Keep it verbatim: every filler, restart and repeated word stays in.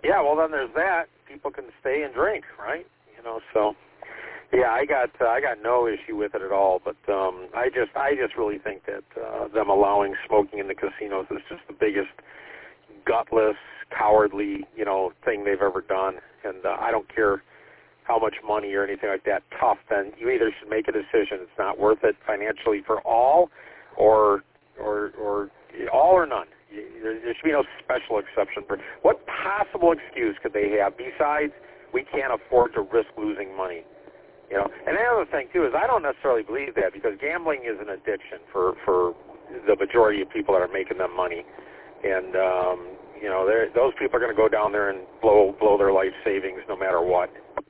Yeah, well, then there's that. People can stay and drink, right? You know, so yeah, I got uh, I got no issue with it at all. But um, I just I just really think that uh, them allowing smoking in the casinos is just the biggest gutless, cowardly, you know, thing they've ever done. And uh, I don't care how much money or anything like that. Tough. Then you either should make a decision. It's not worth it financially for all, or or or all or none. There should be no special exception for what possible excuse could they have besides we can't afford to risk losing money, you know. And the other thing too is I don't necessarily believe that, because gambling is an addiction for for the majority of people that are making them money, and um, you know those people are going to go down there and blow blow their life savings no matter what.